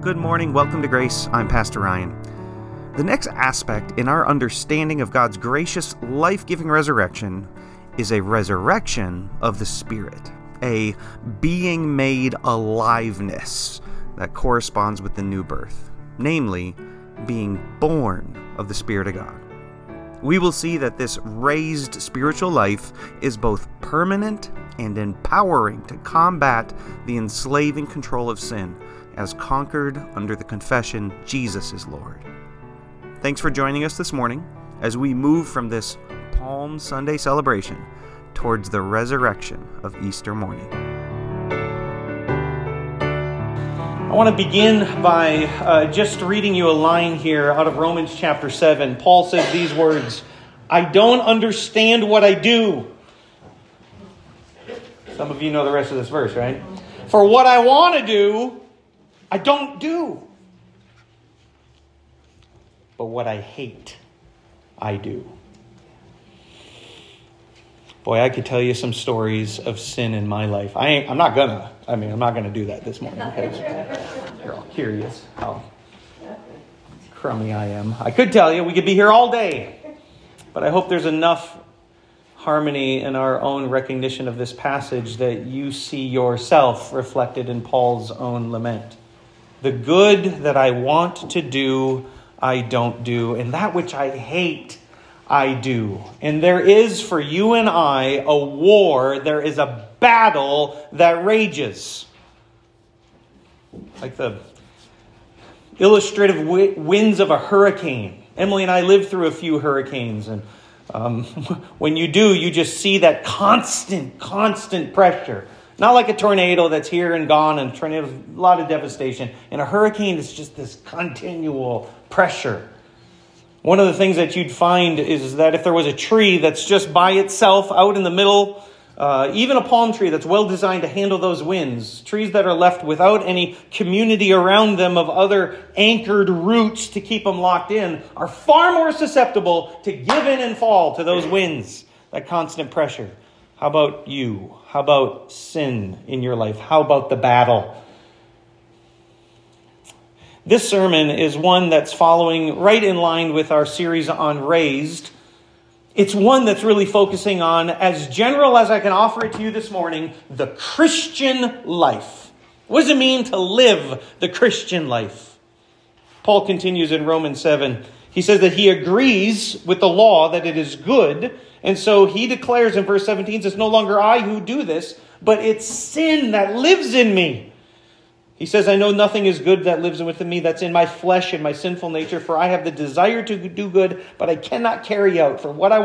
Good morning, welcome to Grace. I'm Pastor Ryan. The next aspect in our understanding of God's gracious, life-giving resurrection is a resurrection of the Spirit, a being made aliveness that corresponds with the new birth, namely, being born of the Spirit of God. We will see that this raised spiritual life is both permanent and empowering to combat the enslaving control of sin, as conquered under the confession, Jesus is Lord. Thanks for joining us this morning as we move from this Palm Sunday celebration towards the resurrection of Easter morning. I want to begin by just reading you a line here out of Romans chapter 7. Paul says these words, "I don't understand what I do." Some of you know the rest of this verse, right? "For what I want to do, I don't do. But what I hate, I do." Boy, I could tell you some stories of sin in my life. I'm not gonna do that this morning because you're all curious how crummy I am. I could tell you, we could be here all day. But I hope there's enough harmony in our own recognition of this passage that you see yourself reflected in Paul's own lament. The good that I want to do, I don't do. And that which I hate, I do. And there is for you and I a war. There is a battle that rages. Like the illustrative winds of a hurricane. Emily and I lived through a few hurricanes. And when you do, you just see that constant pressure. Not like a tornado that's here and gone, and tornadoes, a lot of devastation. In a hurricane, it's just this continual pressure. One of the things that you'd find is that if there was a tree that's just by itself out in the middle, even a palm tree that's well designed to handle those winds, trees that are left without any community around them of other anchored roots to keep them locked in, are far more susceptible to give in and fall to those winds, that constant pressure. How about you? How about sin in your life? How about the battle? This sermon is one that's following right in line with our series on Raised. It's one that's really focusing on, as general as I can offer it to you this morning, the Christian life. What does it mean to live the Christian life? Paul continues in Romans 7. He says that he agrees with the law that it is good. And so he declares in verse 17, it's no longer I who do this, but it's sin that lives in me. He says, I know nothing is good that lives within me, that's in my flesh and my sinful nature, for I have the desire to do good, but I cannot carry out. For what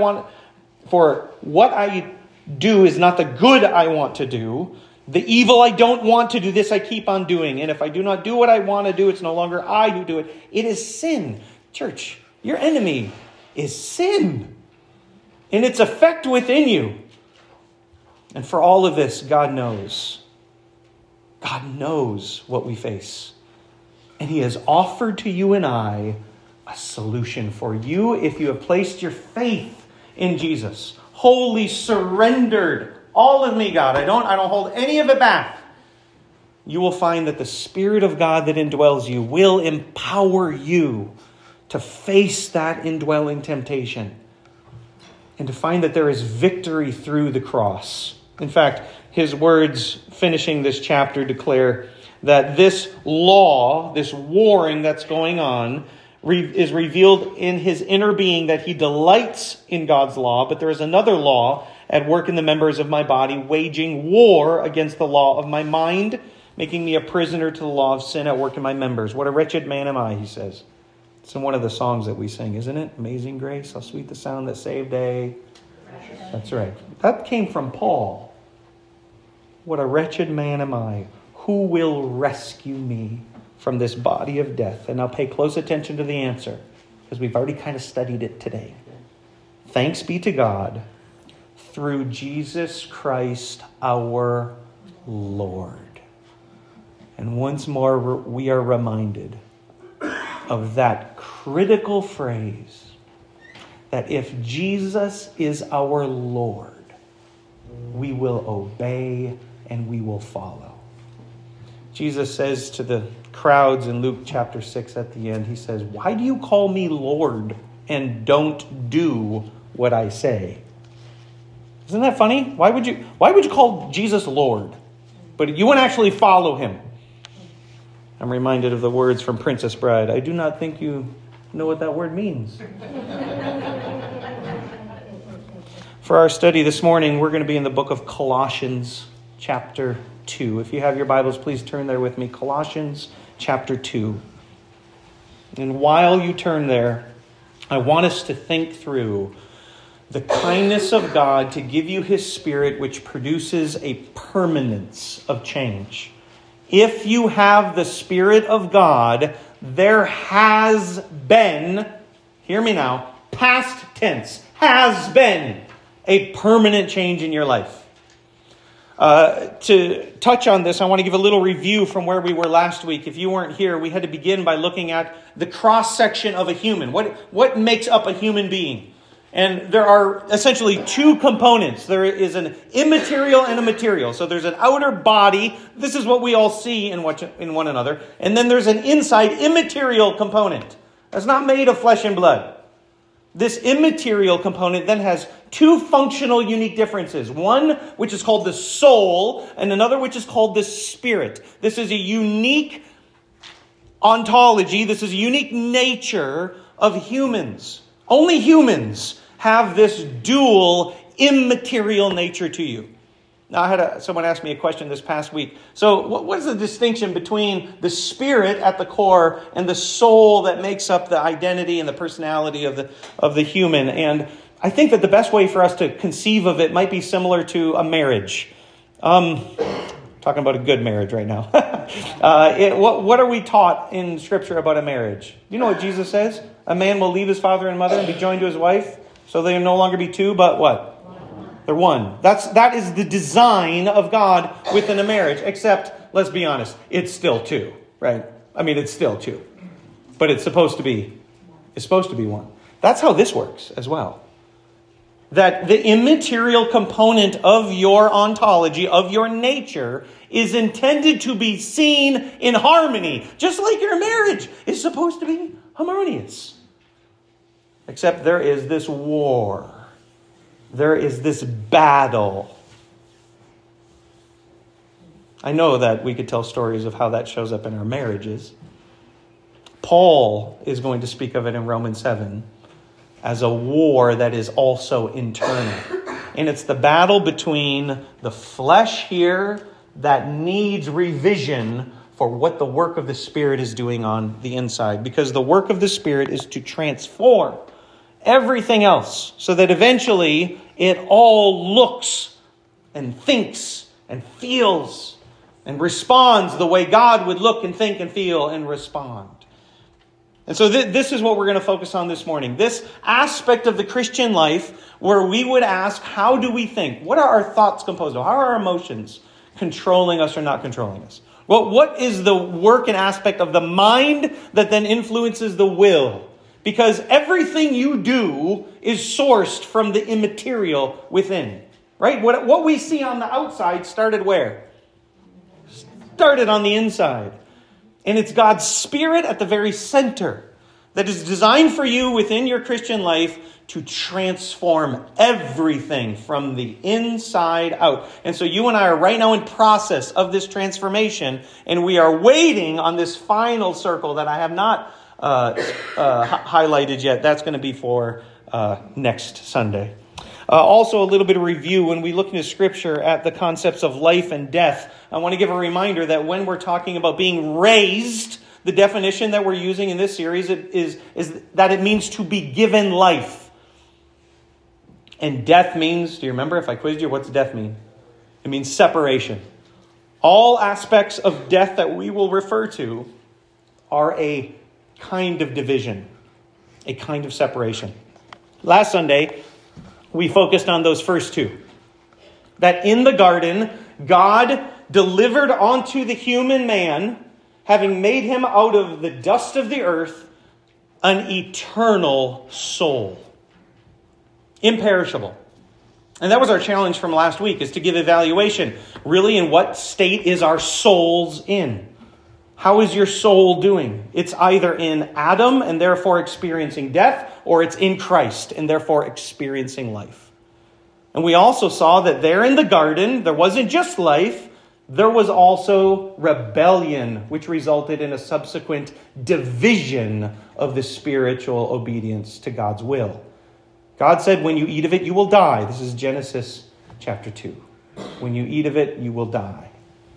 I do is not the good I want to do. The evil I don't want to do, this I keep on doing. And if I do not do what I want to do, it's no longer I who do it. It is sin. Church, your enemy is sin and its effect within you. And for all of this, God knows. God knows what we face. And he has offered to you and I a solution for you if you have placed your faith in Jesus. Wholly surrendered. All of me, God. I don't hold any of it back. You will find that the Spirit of God that indwells you will empower you to face that indwelling temptation and to find that there is victory through the cross. In fact, his words finishing this chapter declare that this law, this warring that's going on, is revealed in his inner being, that he delights in God's law, but there is another law at work in the members of my body, waging war against the law of my mind, making me a prisoner to the law of sin at work in my members. What a wretched man am I, he says. It's in one of the songs that we sing, isn't it? Amazing grace, how sweet the sound that saved a... That's right. That came from Paul. What a wretched man am I. Who will rescue me from this body of death? And now pay close attention to the answer, because we've already kind of studied it today. Thanks be to God through Jesus Christ our Lord. And once more we are reminded of that critical phrase that if Jesus is our Lord, we will obey and we will follow. Jesus says to the crowds in Luke chapter 6 at the end, he says, "Why do you call me Lord and don't do what I say?" Isn't that funny? Why would you call Jesus Lord, but you wouldn't actually follow him? I'm reminded of the words from Princess Bride. I do not think you know what that word means. For our study this morning, we're going to be in the book of Colossians chapter 2. If you have your Bibles, please turn there with me. Colossians chapter 2. And while you turn there, I want us to think through the kindness of God to give you his Spirit, which produces a permanence of change. If you have the Spirit of God, there has been, hear me now, past tense, has been a permanent change in your life. To touch on this, I want to give a little review from where we were last week. If you weren't here, we had to begin by looking at the cross-section of a human. What makes up a human being? And there are essentially two components. There is an immaterial and a material. So there's an outer body. This is what we all see in one another. And then there's an inside immaterial component that's not made of flesh and blood. This immaterial component then has two functional unique differences. One which is called the soul, and another which is called the spirit. This is a unique ontology. This is a unique nature of humans. Only humans have this dual immaterial nature to you. Now, I had someone ask me a question this past week. So what is the distinction between the spirit at the core and the soul that makes up the identity and the personality of the human? And I think that the best way for us to conceive of it might be similar to a marriage. Talking about a good marriage right now. What are we taught in Scripture about a marriage? You know what Jesus says? A man will leave his father and mother and be joined to his wife, so they will no longer be two, but what? They're one. That is the design of God within a marriage, except, let's be honest, it's still two, right? I mean, it's still two. But it's supposed to be one. That's how this works as well. That the immaterial component of your ontology, of your nature, is intended to be seen in harmony, just like your marriage is supposed to be harmonious. Except there is this war. There is this battle. I know that we could tell stories of how that shows up in our marriages. Paul is going to speak of it in Romans 7 as a war that is also internal. And it's the battle between the flesh here that needs revision for what the work of the Spirit is doing on the inside. Because the work of the Spirit is to transform everything else so that eventually it all looks and thinks and feels and responds the way God would look and think and feel and respond. And so this is what we're going to focus on this morning. This aspect of the Christian life where we would ask, how do we think? What are our thoughts composed of? How are our emotions controlling us or not controlling us? Well, what is the work and aspect of the mind that then influences the will? Because everything you do is sourced from the immaterial within, right? What we see on the outside started where? Started on the inside. And it's God's Spirit at the very center that is designed for you within your Christian life to transform everything from the inside out. And so you and I are right now in process of this transformation, and we are waiting on this final circle that I have not highlighted yet. That's going to be for next Sunday. Also, a little bit of review when we look into Scripture at the concepts of life and death. I want to give a reminder that when we're talking about being raised, the definition that we're using in this series is that it means to be given life. And death means, do you remember if I quizzed you, what's death mean? It means separation. All aspects of death that we will refer to are a kind of division, a kind of separation. Last Sunday, we focused on those first two. That in the garden, God delivered onto the human man, having made him out of the dust of the earth, an eternal soul. Imperishable. And that was our challenge from last week, is to give evaluation. Really, in what state is our souls in? How is your soul doing? It's either in Adam and therefore experiencing death, or it's in Christ and therefore experiencing life. And we also saw that there in the garden, there wasn't just life, there was also rebellion, which resulted in a subsequent division of the spiritual obedience to God's will. God said, when you eat of it, you will die. This is Genesis chapter 2. When you eat of it, you will die.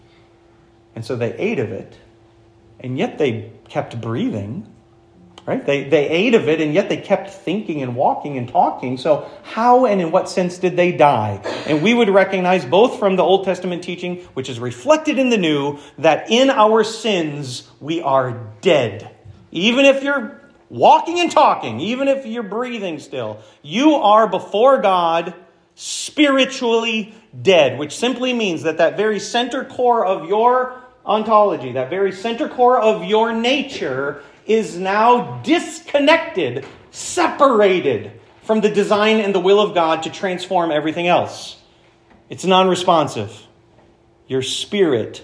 And so they ate of it, and yet they kept breathing. Right? They ate of it, and yet they kept thinking and walking and talking. So how and in what sense did they die? And we would recognize both from the Old Testament teaching, which is reflected in the New, that in our sins we are dead. Even if you're walking and talking, even if you're breathing still, you are before God spiritually dead, which simply means that that very center core of your ontology, that very center core of your nature is now disconnected, separated from the design and the will of God to transform everything else. It's non-responsive. Your spirit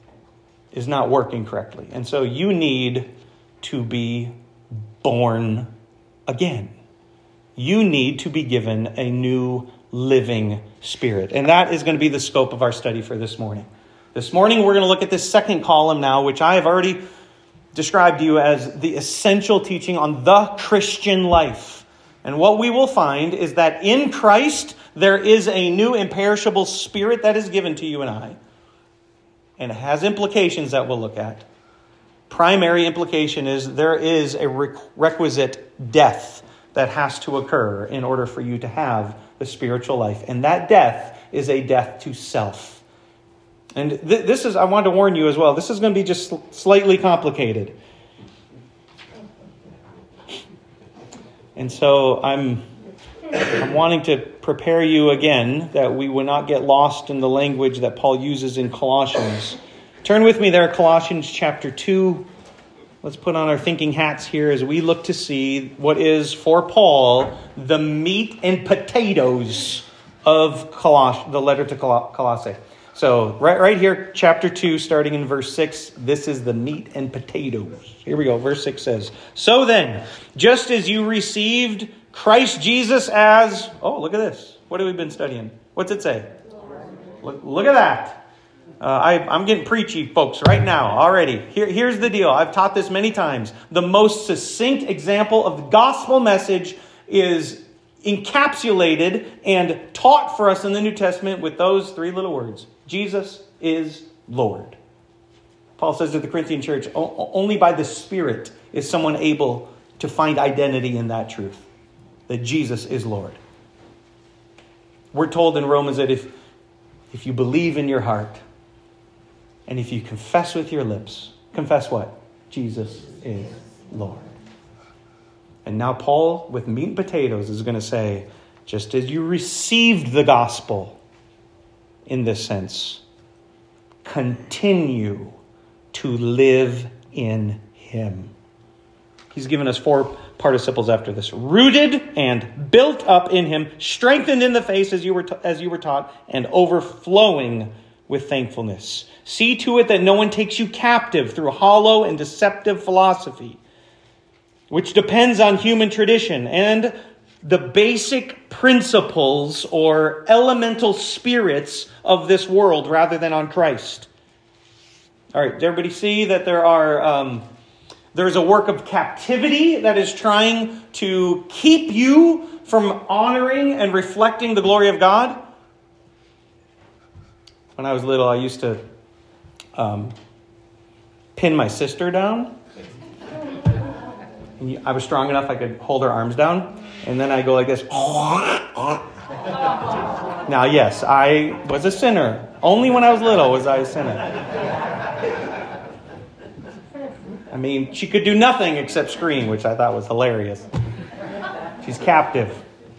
is not working correctly. And so you need to be born again. You need to be given a new living spirit. And that is going to be the scope of our study for this morning. This morning we're going to look at this second column now, which I have already described to you as the essential teaching on the Christian life. And what we will find is that in Christ, there is a new imperishable spirit that is given to you and I. And it has implications that we'll look at. Primary implication is there is a requisite death that has to occur in order for you to have the spiritual life. And that death is a death to self. And this is, I wanted to warn you as well, this is going to be just slightly complicated. And so I'm wanting to prepare you again that we will not get lost in the language that Paul uses in Colossians. Turn with me there, Colossians chapter 2. Let's put on our thinking hats here as we look to see what is, for Paul, the meat and potatoes of the letter to Colossae. So right here, chapter 2, starting in verse 6, this is the meat and potatoes. Here we go. Verse 6 says, "So then, just as you received Christ Jesus as..." Oh, look at this. What have we been studying? What's it say? Look at that. I'm getting preachy, folks, right now already. Here's the deal. I've taught this many times. The most succinct example of the gospel message is encapsulated and taught for us in the New Testament with those three little words. Jesus is Lord. Paul says to the Corinthian church, only by the Spirit is someone able to find identity in that truth, that Jesus is Lord. We're told in Romans that if you believe in your heart and if you confess with your lips, confess what? Jesus is Lord. And now Paul, with meat and potatoes, is going to say, just as you received the gospel in this sense, continue to live in him. He's given us 4 participles after this. Rooted and built up in him, strengthened in the faith as you were taught, and overflowing with thankfulness. See to it that no one takes you captive through hollow and deceptive philosophy, which depends on human tradition and the basic principles or elemental spirits of this world rather than on Christ. All right, does everybody see that there's a work of captivity that is trying to keep you from honoring and reflecting the glory of God? When I was little, I used to pin my sister down. I was strong enough I could hold her arms down. And then I go like this. Now, yes, I was a sinner. Only when I was little was I a sinner. I mean, she could do nothing except scream, which I thought was hilarious. She's captive.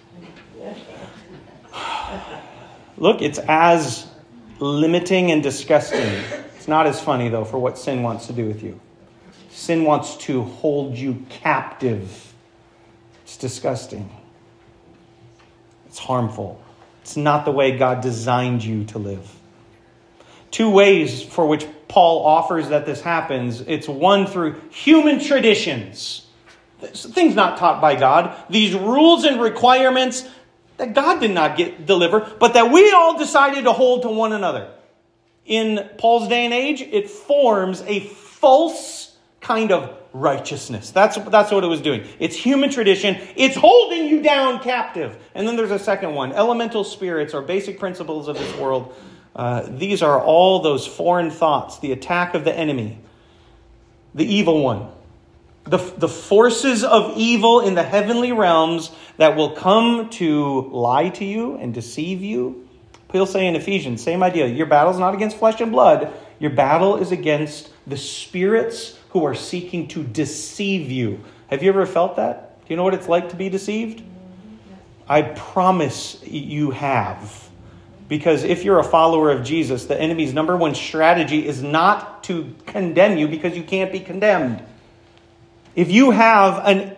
Look, it's as limiting and disgusting. It's not as funny, though, for what sin wants to do with you. Sin wants to hold you captive. It's disgusting. It's harmful. It's not the way God designed you to live. Two ways for which Paul offers that this happens. It's one through human traditions. Things not taught by God. These rules and requirements that God did not deliver, but that we all decided to hold to one another. In Paul's day and age, it forms a false kind of righteousness. That's what it was doing. It's human tradition. It's holding you down captive. And then there's a second one. Elemental spirits or basic principles of this world. These are all those foreign thoughts, the attack of the enemy, the evil one, the forces of evil in the heavenly realms that will come to lie to you and deceive you. He'll say in Ephesians, same idea. Your battle is not against flesh and blood. Your battle is against the spirits who are seeking to deceive you. Have you ever felt that? Do you know what it's like to be deceived? I promise you have. Because if you're a follower of Jesus, the enemy's number one strategy is not to condemn you because you can't be condemned. If you have an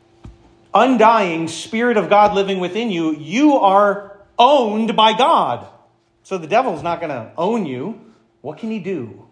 undying Spirit of God living within you, you are owned by God. So the devil's not going to own you. What can he do?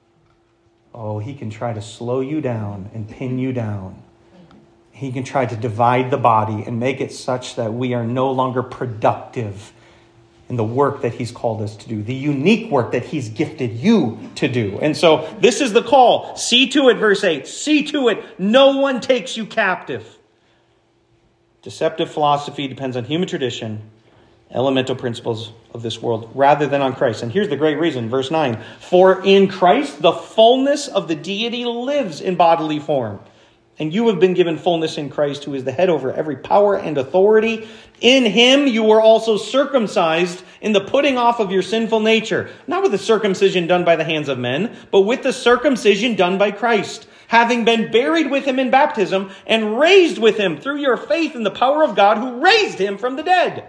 Oh, he can try to slow you down and pin you down. He can try to divide the body and make it such that we are no longer productive in the work that he's called us to do, the unique work that he's gifted you to do. And so this is the call. See to it, verse 8. See to it, no one takes you captive. Deceptive philosophy depends on human tradition, elemental principles of this world, rather than on Christ. And here's the great reason, verse 9. For in Christ, the fullness of the deity lives in bodily form. And you have been given fullness in Christ, who is the head over every power and authority. In him you were also circumcised in the putting off of your sinful nature, not with the circumcision done by the hands of men, but with the circumcision done by Christ, having been buried with him in baptism and raised with him through your faith in the power of God who raised him from the dead.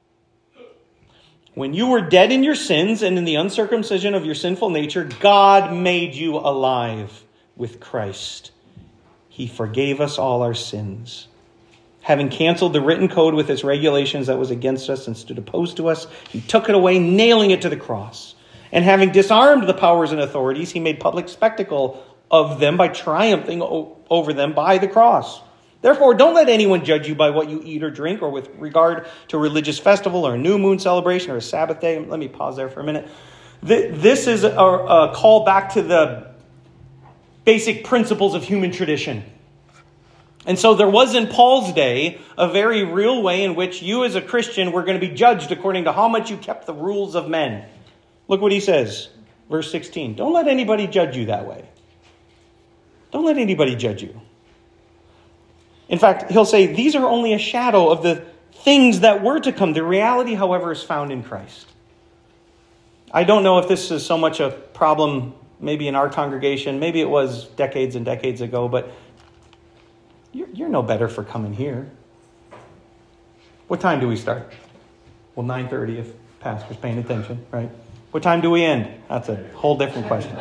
When you were dead in your sins and in the uncircumcision of your sinful nature, God made you alive with Christ. He forgave us all our sins. Having canceled the written code with its regulations that was against us and stood opposed to us, he took it away, nailing it to the cross. And having disarmed the powers and authorities, he made public spectacle of them by triumphing over them by the cross. Therefore, don't let anyone judge you by what you eat or drink, or with regard to a religious festival or a new moon celebration or a Sabbath day. Let me pause there for a minute. This is a call back to the basic principles of human tradition. And so there was in Paul's day a very real way in which you as a Christian were going to be judged according to how much you kept the rules of men. Look what he says, verse 16. Don't let anybody judge you that way. Don't let anybody judge you. In fact, he'll say these are only a shadow of the things that were to come. The reality, however, is found in Christ. I don't know if this is so much a problem maybe in our congregation. Maybe it was decades and decades ago, but you're no better for coming here. What time do we start? Well, 9:30 if pastor's paying attention, right? What time do we end? That's a whole different question.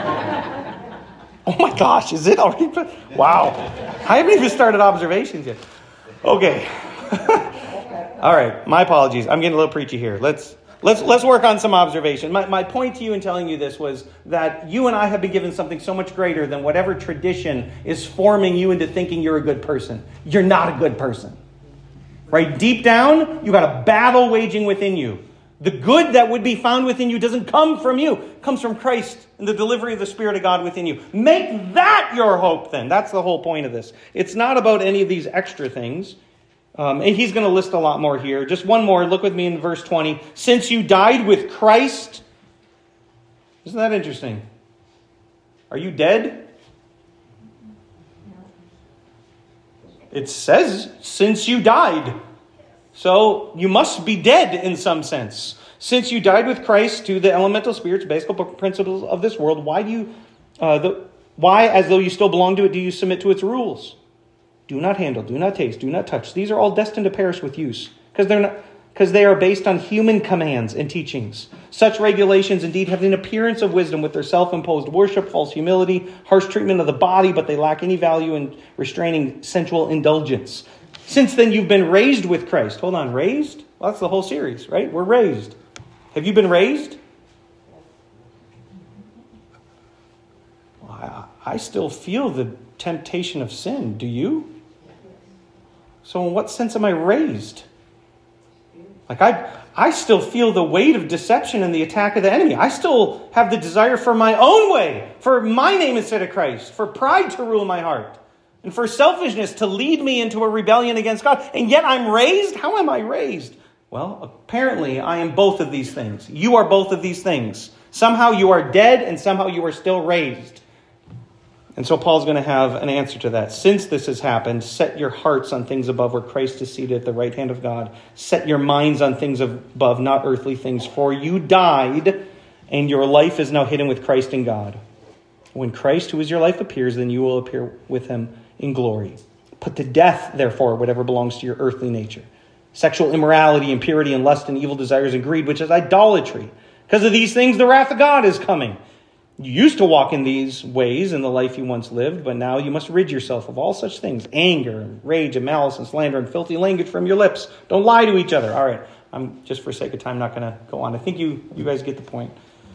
Oh my gosh, is it already? Wow. I haven't even started observations yet. Okay. All right, my apologies. I'm getting a little preachy here. Let's work on some observation. My point to you in telling you this was that you and I have been given something so much greater than whatever tradition is forming you into thinking you're a good person. You're not a good person. Right? Deep down, you got a battle waging within you. The good that would be found within you doesn't come from you. It comes from Christ and the delivery of the Spirit of God within you. Make that your hope then. That's the whole point of this. It's not about any of these extra things. And he's going to list a lot more here. Just one more. Look with me in verse 20. Since you died with Christ. Isn't that interesting? Are you dead? It says, since you died. So you must be dead in some sense. Since you died with Christ to the elemental spirits, basic principles of this world, why, as though you still belong to it, do you submit to its rules? Do not handle, do not taste, do not touch. These are all destined to perish with use, because they are based on human commands and teachings. Such regulations indeed have an appearance of wisdom with their self-imposed worship, false humility, harsh treatment of the body, but they lack any value in restraining sensual indulgence. Since then you've been raised with Christ. Hold on, raised? Well, that's the whole series, right? We're raised. Have you been raised? Well, I still feel the temptation of sin. Do you? So in what sense am I raised? Like I still feel the weight of deception and the attack of the enemy. I still have the desire for my own way, for my name instead of Christ, for pride to rule my heart, and for selfishness to lead me into a rebellion against God. And yet I'm raised? How am I raised? Well, apparently I am both of these things. You are both of these things. Somehow you are dead and somehow you are still raised. And so Paul's going to have an answer to that. Since this has happened, set your hearts on things above where Christ is seated at the right hand of God. Set your minds on things above, not earthly things. For you died, and your life is now hidden with Christ in God. When Christ, who is your life, appears, then you will appear with him in glory. Put to death, therefore, whatever belongs to your earthly nature. Sexual immorality, impurity, and lust, and evil desires, and greed, which is idolatry. Because of these things, the wrath of God is coming. You used to walk in these ways in the life you once lived, but now you must rid yourself of all such things. Anger, and rage, and malice, and slander, and filthy language from your lips. Don't lie to each other. All right, I'm just for sake of time not going to go on. I think you guys get the point.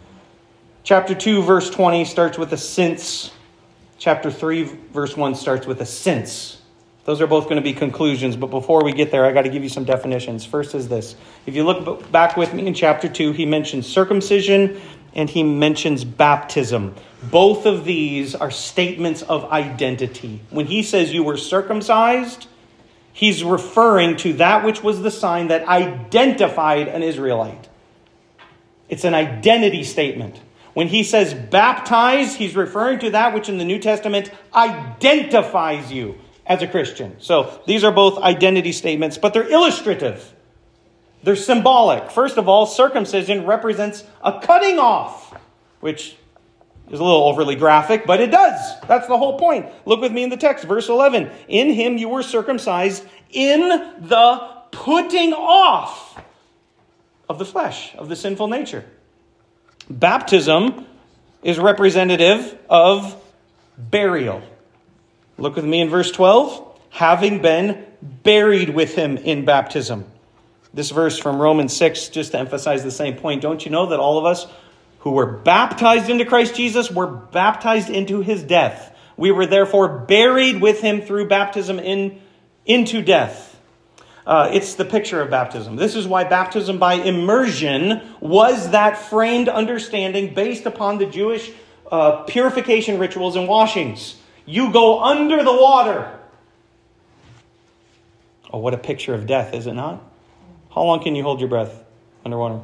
Chapter 2, verse 20 starts with a since. Chapter 3, verse 1 starts with a since. Those are both going to be conclusions, but before we get there, I got to give you some definitions. First is this. If you look back with me in chapter 2, he mentions circumcision and he mentions baptism. Both of these are statements of identity. When he says you were circumcised, he's referring to that which was the sign that identified an Israelite. It's an identity statement. When he says baptize, he's referring to that which in the New Testament identifies you as a Christian. So these are both identity statements, but they're illustrative. They're symbolic. First of all, circumcision represents a cutting off, which is a little overly graphic, but it does. That's the whole point. Look with me in the text, verse 11. In him you were circumcised in the putting off of the flesh, of the sinful nature. Baptism is representative of burial. Look with me in verse 12. Having been buried with him in baptism. This verse from Romans 6, just to emphasize the same point. Don't you know that all of us who were baptized into Christ Jesus were baptized into his death? We were therefore buried with him through baptism into death. It's the picture of baptism. This is why baptism by immersion was that framed understanding based upon the Jewish purification rituals and washings. You go under the water. Oh, what a picture of death, is it not? How long can you hold your breath underwater?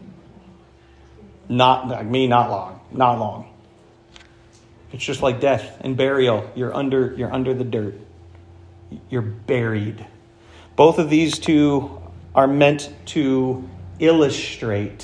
Not long. It's just like death and burial. You're under the dirt. You're buried. Both of these two are meant to illustrate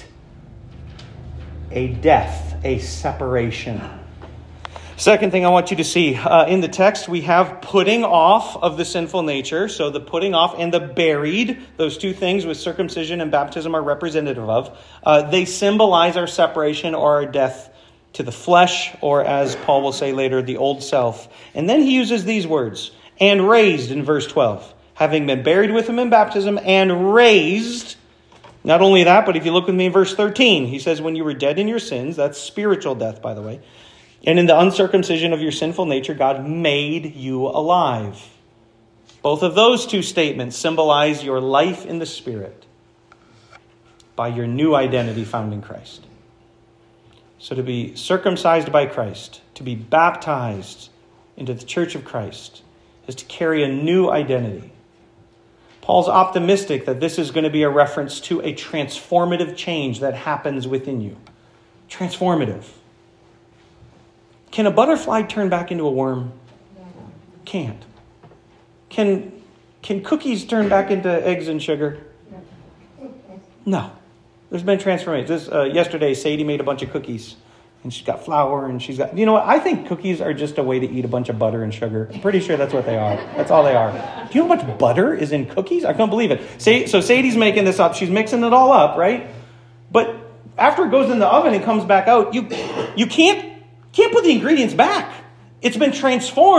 a death, a separation. Second thing I want you to see, in the text, we have putting off of the sinful nature. So the putting off and the buried, those two things with circumcision and baptism are representative of. They symbolize our separation or our death to the flesh, or as Paul will say later, the old self. And then he uses these words, and raised in verse 12. Having been buried with him in baptism and raised. Not only that, but if you look with me in verse 13, he says, when you were dead in your sins, that's spiritual death, by the way. And in the uncircumcision of your sinful nature, God made you alive. Both of those two statements symbolize your life in the Spirit by your new identity found in Christ. So to be circumcised by Christ, to be baptized into the church of Christ, is to carry a new identity. Paul's optimistic that this is going to be a reference to a transformative change that happens within you. Transformative. Can a butterfly turn back into a worm? Can't. Can cookies turn back into eggs and sugar? No. There's been transformation. Yesterday, Sadie made a bunch of cookies. And she's got flour and she's got... You know what? I think cookies are just a way to eat a bunch of butter and sugar. I'm pretty sure that's what they are. That's all they are. Do you know how much butter is in cookies? I can't believe it. So Sadie's making this up. She's mixing it all up, right? But after it goes in the oven and comes back out, you can't put the ingredients back. It's been transformed.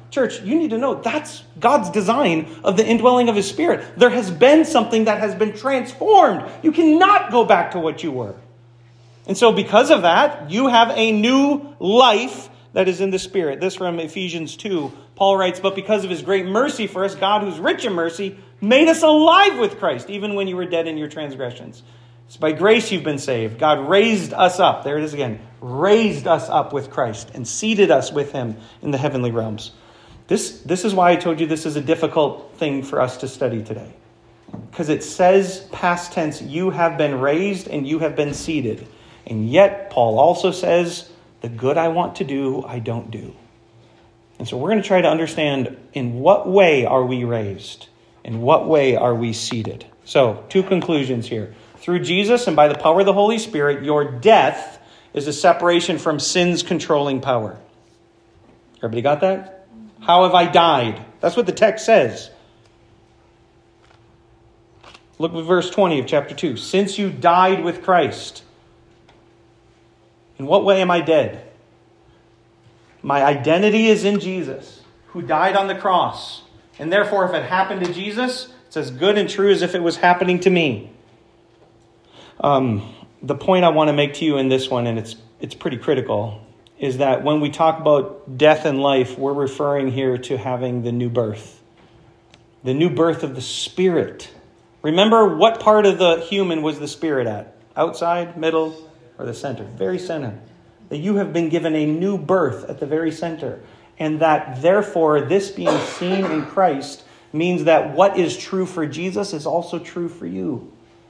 Church, you need to know that's God's design of the indwelling of his Spirit. There has been something that has been transformed. You cannot go back to what you were. And so because of that, you have a new life that is in the Spirit. This from Ephesians 2. Paul writes, but because of his great mercy for us, God, who's rich in mercy, made us alive with Christ, even when you were dead in your transgressions. It's by grace you've been saved. God raised us up. There it is again. Raised us up with Christ and seated us with him in the heavenly realms. This is why I told you this is a difficult thing for us to study today. Because it says past tense, you have been raised and you have been seated. And yet, Paul also says, the good I want to do, I don't do. And so we're going to try to understand in what way are we raised? In what way are we seated? So, two conclusions here. Through Jesus and by the power of the Holy Spirit, your death is a separation from sin's controlling power. Everybody got that? How have I died? That's what the text says. Look at verse 20 of chapter 2. Since you died with Christ, in what way am I dead? My identity is in Jesus, who died on the cross. And therefore, if it happened to Jesus, it's as good and true as if it was happening to me. The point I want to make to you in this one, and it's pretty critical, is that when we talk about death and life, we're referring here to having the new birth. The new birth of the Spirit. Remember, what part of the human was the Spirit at? Outside, middle, or the center? Very center. That you have been given a new birth at the very center. And that therefore this being seen in Christ means that what is true for Jesus is also true for you.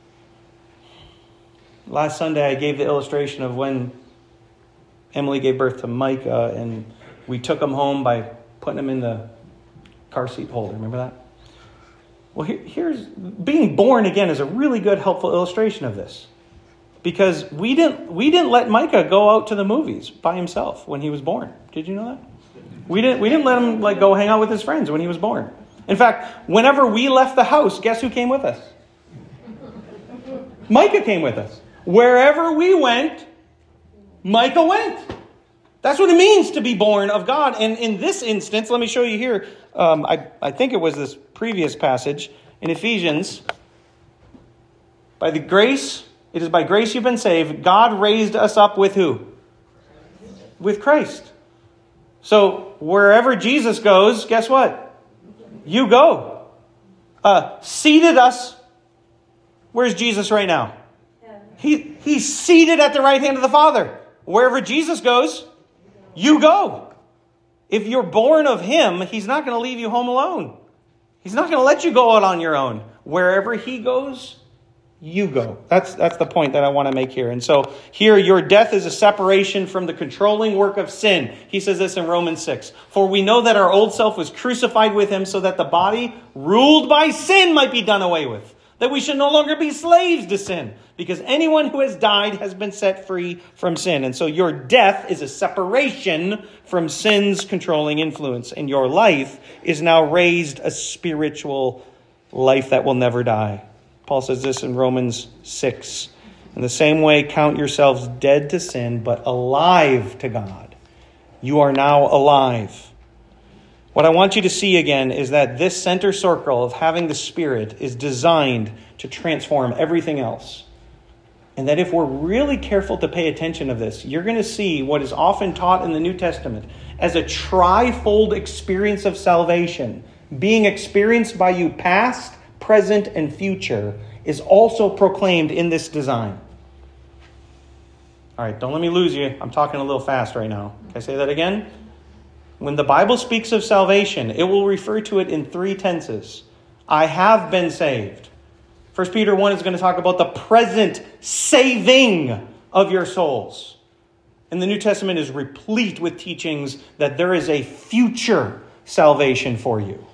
Last Sunday I gave the illustration of when Emily gave birth to Micah and we took him home by putting him in the car seat holder. Remember that? Well, here's being born again is a really good, helpful illustration of this. Because we didn't let Micah go out to the movies by himself when he was born. Did you know that? We didn't let him go hang out with his friends when he was born. In fact, whenever we left the house, guess who came with us? Micah came with us. Wherever we went, Micah went. That's what it means to be born of God. And in this instance, let me show you here. I think it was this previous passage in Ephesians. It is by grace you've been saved. God raised us up with who? With Christ. So wherever Jesus goes, guess what? You go. Seated us. Where's Jesus right now? He's seated at the right hand of the Father. Wherever Jesus goes, you go. If you're born of him, he's not going to leave you home alone. He's not going to let you go out on your own. Wherever he goes, you go. That's the point that I want to make here. And so here, your death is a separation from the controlling work of sin. He says this in Romans 6. For we know that our old self was crucified with him so that the body ruled by sin might be done away with. That we should no longer be slaves to sin. Because anyone who has died has been set free from sin. And so your death is a separation from sin's controlling influence. And your life is now raised a spiritual life that will never die. Paul says this in Romans 6. In the same way, count yourselves dead to sin, but alive to God. You are now alive. What I want you to see again is that this center circle of having the Spirit is designed to transform everything else. And that if we're really careful to pay attention to this, you're going to see what is often taught in the New Testament as a trifold experience of salvation, being experienced by you past, present, and future, is also proclaimed in this design. All right, don't let me lose you. I'm talking a little fast right now. Can I say that again? When the Bible speaks of salvation, it will refer to it in three tenses. I have been saved. 1 Peter 1 is going to talk about the present saving of your souls. And the New Testament is replete with teachings that there is a future salvation for you.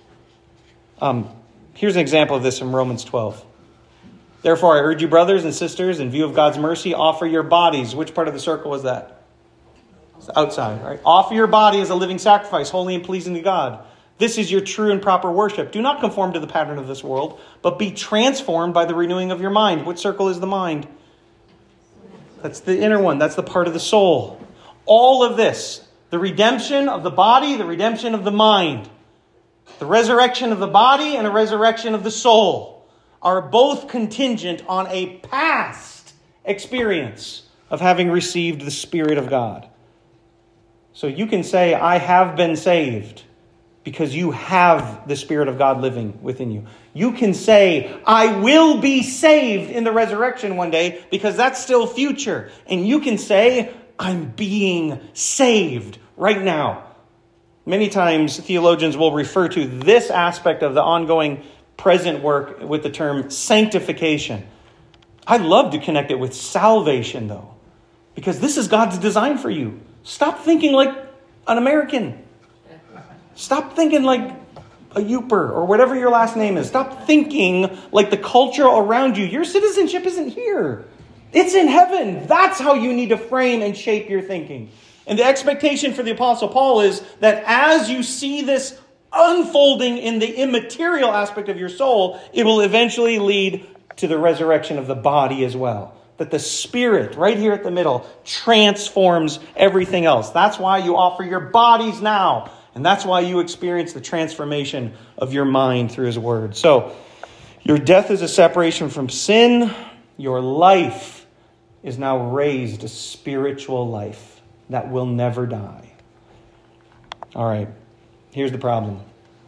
Here's an example of this in Romans 12. Therefore, I urge you, brothers and sisters, in view of God's mercy, offer your bodies. Which part of the circle was that? It's outside, right? Offer your body as a living sacrifice, holy and pleasing to God. This is your true and proper worship. Do not conform to the pattern of this world, but be transformed by the renewing of your mind. What circle is the mind? That's the inner one. That's the part of the soul. All of this The redemption of the body, the redemption of the mind. The resurrection of the body and a resurrection of the soul are both contingent on a past experience of having received the Spirit of God. So you can say, I have been saved, because you have the Spirit of God living within you. You can say, I will be saved in the resurrection one day, because that's still future. And you can say, I'm being saved right now. Many times theologians will refer to this aspect of the ongoing present work with the term sanctification. I love to connect it with salvation, though, because this is God's design for you. Stop thinking like an American. Stop thinking like a Youper or whatever your last name is. Stop thinking like the culture around you. Your citizenship isn't here. It's in heaven. That's how you need to frame and shape your thinking. And the expectation for the Apostle Paul is that as you see this unfolding in the immaterial aspect of your soul, it will eventually lead to the resurrection of the body as well. That the Spirit, right here at the middle, transforms everything else. That's why you offer your bodies now. And that's why you experience the transformation of your mind through His Word. So, your death is a separation from sin. Your life is now raised a spiritual life that will never die. All right, here's the problem.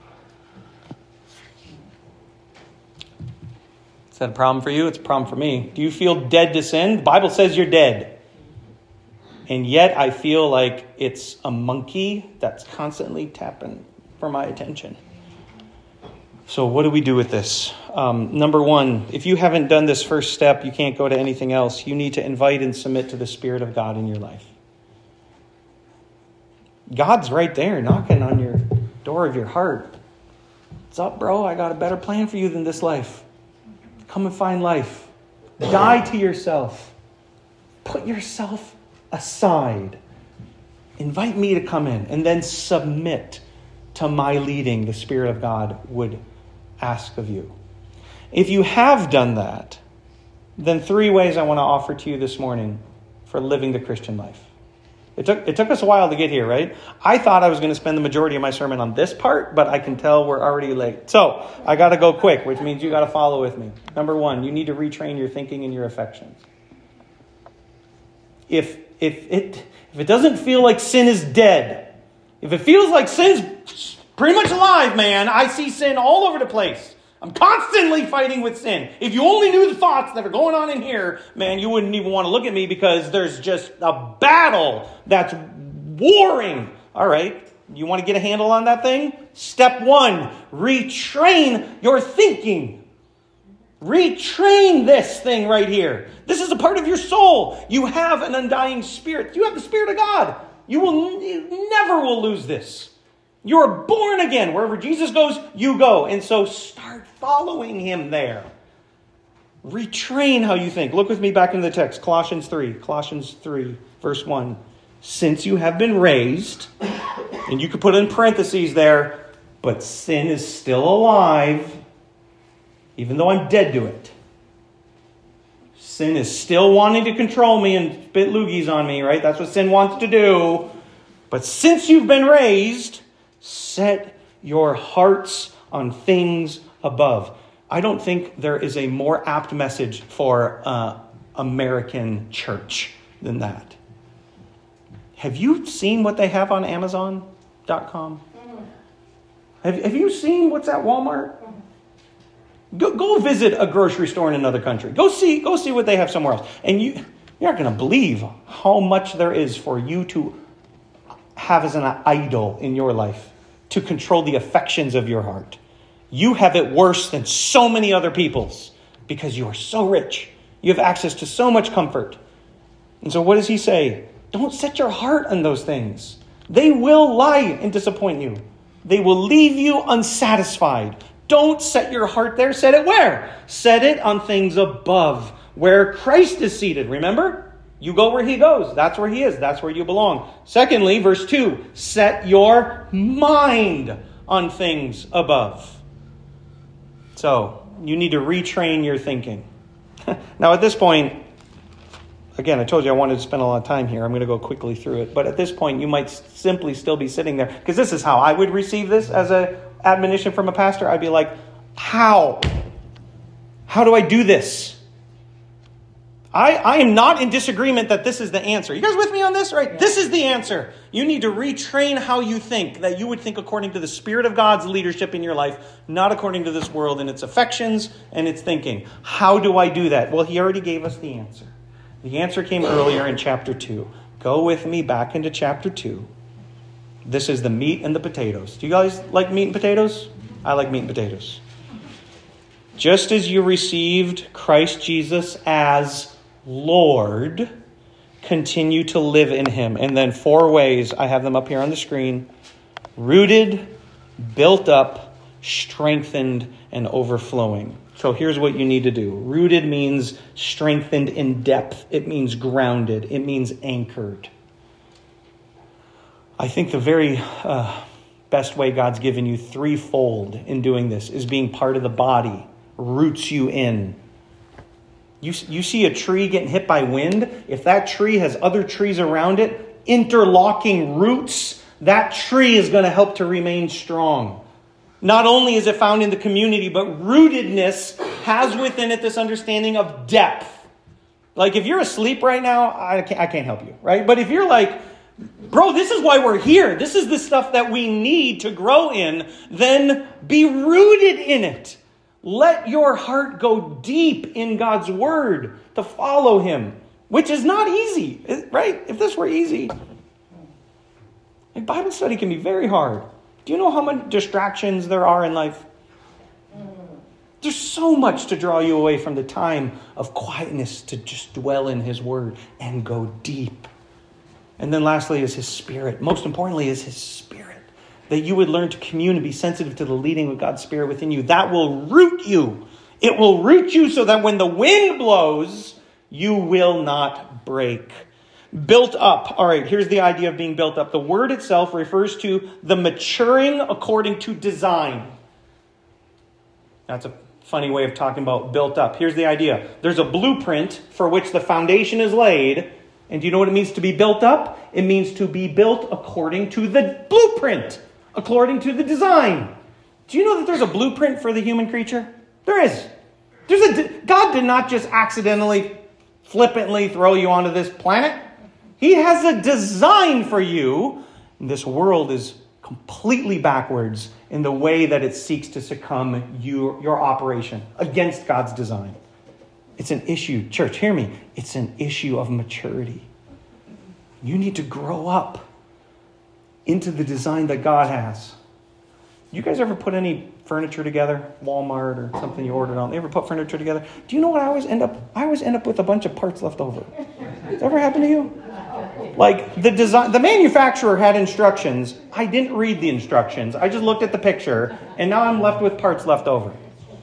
Is that a problem for you? It's a problem for me. Do you feel dead to sin? The Bible says you're dead. And yet I feel like it's a monkey that's constantly tapping for my attention. So what do we do with this? Number one, if you haven't done this first step, you can't go to anything else. You need to invite and submit to the Spirit of God in your life. God's right there knocking on your door of your heart. What's up, bro? I got a better plan for you than this life. Come and find life. Die to yourself. Put yourself aside. Invite me to come in and then submit to my leading the Spirit of God would ask of you. If you have done that, then 3 ways I want to offer to you this morning for living the Christian life. It took us a while to get here, right? I thought I was going to spend the majority of my sermon on this part, but I can tell we're already late. So I got to go quick, which means you got to follow with me. Number one, you need to retrain your thinking and your affections. If it doesn't feel like sin is dead, if it feels like sin's pretty much alive, man, I see sin all over the place. I'm constantly fighting with sin. If you only knew the thoughts that are going on in here, man, you wouldn't even want to look at me because there's just a battle that's warring. All right, you want to get a handle on that thing? Step 1, retrain your thinking. Retrain this thing right here. This is a part of your soul. You have an undying spirit. You have the Spirit of God. You never will lose this. You are born again. Wherever Jesus goes, you go. And so start following Him there. Retrain how you think. Look with me back into the text. Colossians 3, verse 1. Since you have been raised, and you could put in parentheses there, but sin is still alive, even though I'm dead to it. Sin is still wanting to control me and spit loogies on me, right? That's what sin wants to do. But since you've been raised, set your hearts on things above. I don't think there is a more apt message for American church than that. Have you seen what they have on Amazon.com? Have you seen what's at Walmart? Go visit a grocery store in another country. Go see what they have somewhere else. And you're not going to believe how much there is for you to have as an idol in your life to control the affections of your heart. You have it worse than so many other people's because you are so rich. You have access to so much comfort. And so what does he say? Don't set your heart on those things. They will lie and disappoint you. They will leave you unsatisfied. Don't set your heart there. Set it where? Set it on things above, where Christ is seated. Remember? You go where He goes. That's where He is. That's where you belong. Secondly, verse 2, set your mind on things above. So, you need to retrain your thinking. Now, at this point, again, I told you I wanted to spend a lot of time here. I'm going to go quickly through it. But at this point, you might simply still be sitting there. Because this is how I would receive this as an admonition from a pastor. I'd be like, how? How do I do this? I am not in disagreement that this is the answer. You guys with me on this? Right? Yeah. This is the answer. You need to retrain how you think, that you would think according to the Spirit of God's leadership in your life, not according to this world and its affections and its thinking. How do I do that? Well, he already gave us the answer. The answer came earlier in chapter 2. Go with me back into chapter 2. This is the meat and the potatoes. Do you guys like meat and potatoes? I like meat and potatoes. Just as you received Christ Jesus as Lord, continue to live in him. And then 4 ways, I have them up here on the screen. Rooted, built up, strengthened, and overflowing. So here's what you need to do. Rooted means strengthened in depth. It means grounded. It means anchored. I think the very best way God's given you threefold in doing this is being part of the body. Roots you in. You see a tree getting hit by wind. If that tree has other trees around it, interlocking roots, that tree is going to help to remain strong. Not only is it found in the community, but rootedness has within it this understanding of depth. Like if you're asleep right now, I can't help you, right? But if you're like, bro, this is why we're here. This is the stuff that we need to grow in. Then be rooted in it. Let your heart go deep in God's word to follow him, which is not easy, right? If this were easy, Bible study can be very hard. Do you know how many distractions there are in life? There's so much to draw you away from the time of quietness to just dwell in his word and go deep. And then lastly is his Spirit. Most importantly is his Spirit. That you would learn to commune and be sensitive to the leading of God's Spirit within you. That will root you. It will root you so that when the wind blows, you will not break. Built up. All right, here's the idea of being built up. The word itself refers to the maturing according to design. That's a funny way of talking about built up. Here's the idea. There's a blueprint for which the foundation is laid. And do you know what it means to be built up? It means to be built according to the blueprint. According to the design. Do you know that there's a blueprint for the human creature? There is. God did not just accidentally, flippantly throw you onto this planet. He has a design for you. And this world is completely backwards in the way that it seeks to succumb your operation against God's design. It's an issue. Church, hear me. It's an issue of maturity. You need to grow up into the design that God has. You guys ever put any furniture together? Walmart or something you ordered on. They ever put furniture together? Do you know what I always end up? I always end up with a bunch of parts left over. Does that ever happen to you? Like the manufacturer had instructions. I didn't read the instructions. I just looked at the picture and now I'm left with parts left over.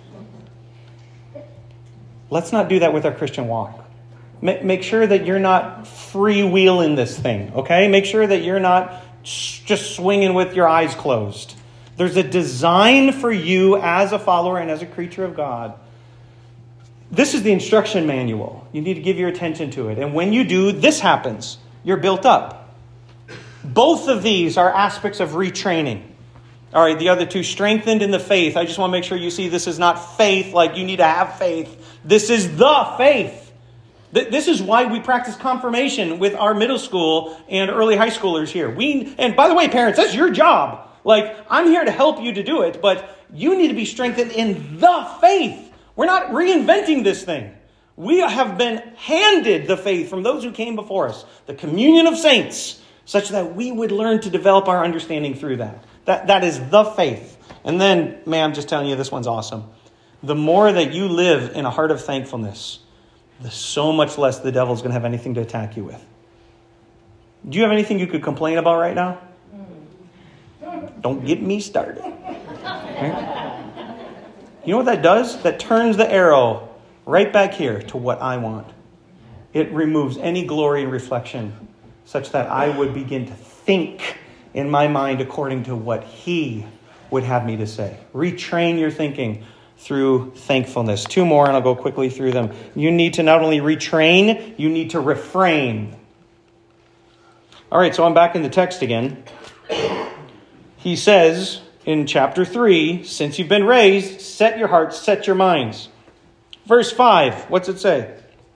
Let's not do that with our Christian walk. Make sure that you're not freewheeling this thing, okay? Make sure that you're not just swinging with your eyes closed. There's a design for you as a follower and as a creature of God. This is the instruction manual. You need to give your attention to it. And when you do, this happens. You're built up. Both of these are aspects of retraining. All right, the other two, strengthened in the faith. I just want to make sure you see this is not faith like you need to have faith. This is the faith. This is why we practice confirmation with our middle school and early high schoolers here. And by the way, parents, that's your job. Like, I'm here to help you to do it, but you need to be strengthened in the faith. We're not reinventing this thing. We have been handed the faith from those who came before us, the communion of saints, such that we would learn to develop our understanding through that. That is the faith. And then, man, I'm just telling you, this one's awesome. The more that you live in a heart of thankfulness, so much less the devil's going to have anything to attack you with. Do you have anything you could complain about right now? Don't get me started. Right? You know what that does? That turns the arrow right back here to what I want. It removes any glory and reflection such that I would begin to think in my mind according to what he would have me to say. Retrain your thinking through thankfulness. 2 more, and I'll go quickly through them. You need to not only retrain, you need to refrain. All right, so I'm back in the text again. He says in chapter 3, since you've been raised, set your hearts, set your minds. Verse 5, what's it say?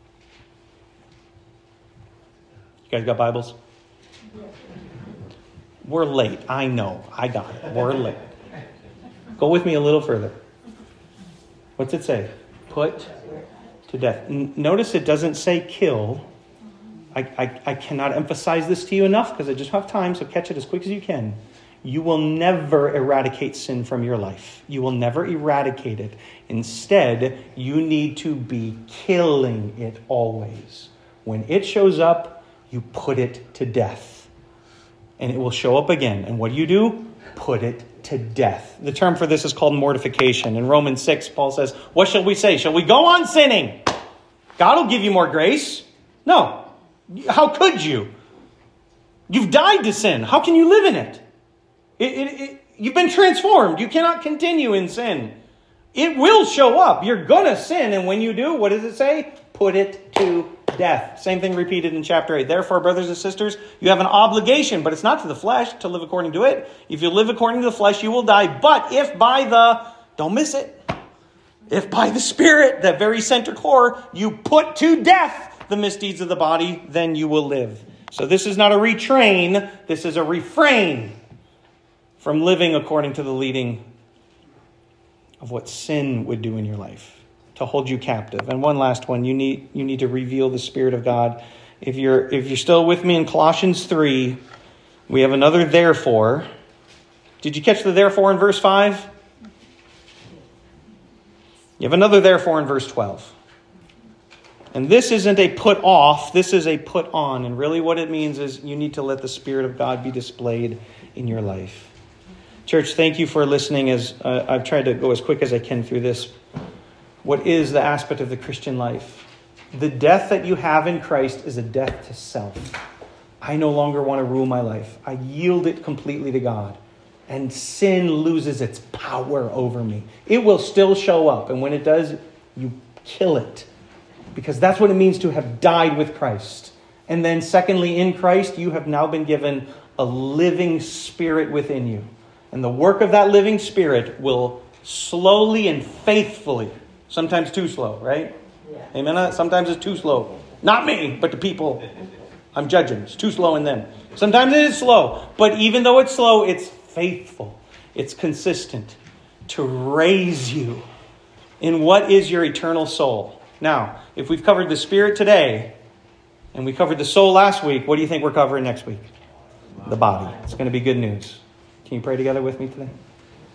You guys got Bibles? We're late. I know. I got it. We're late. Go with me a little further. What's it say? Put to death. Notice it doesn't say kill. I cannot emphasize this to you enough because I just don't have time, so catch it as quick as you can. You will never eradicate sin from your life. You will never eradicate it. Instead, you need to be killing it always. When it shows up, you put it to death. And it will show up again. And what do? Put it to death. The term for this is called mortification. In Romans 6, Paul says, what shall we say? Shall we go on sinning? God will give you more grace. No. How could you? You've died to sin. How can you live in it? You've been transformed. You cannot continue in sin. It will show up. You're going to sin. And when you do, what does it say? Put it to death. Same thing repeated in chapter 8. Therefore, brothers and sisters, you have an obligation, but it's not to the flesh to live according to it. If you live according to the flesh, you will die. But if by don't miss it, if by the Spirit, that very center core, you put to death the misdeeds of the body, then you will live. So this is not a retrain. This is a refrain from living according to the leading of what sin would do in your life, to hold you captive. And one last one, you need to reveal the Spirit of God. If you're still with me in Colossians 3, we have another therefore. Did you catch the therefore in verse 5? You have another therefore in verse 12. And this isn't a put off, this is a put on. And really what it means is you need to let the Spirit of God be displayed in your life. Church, thank you for listening as I've tried to go as quick as I can through this. What is the aspect of the Christian life? The death that you have in Christ is a death to self. I no longer want to rule my life. I yield it completely to God. And sin loses its power over me. It will still show up. And when it does, you kill it. Because that's what it means to have died with Christ. And then secondly, in Christ, you have now been given a living Spirit within you. And the work of that living Spirit will slowly and faithfully, sometimes too slow, right? Yeah. Amen? Sometimes it's too slow. Not me, but the people I'm judging. It's too slow in them. Sometimes it is slow. But even though it's slow, it's faithful. It's consistent to raise you in what is your eternal soul. Now, if we've covered the Spirit today, and we covered the soul last week, what do you think we're covering next week? The body. It's going to be good news. Can you pray together with me today?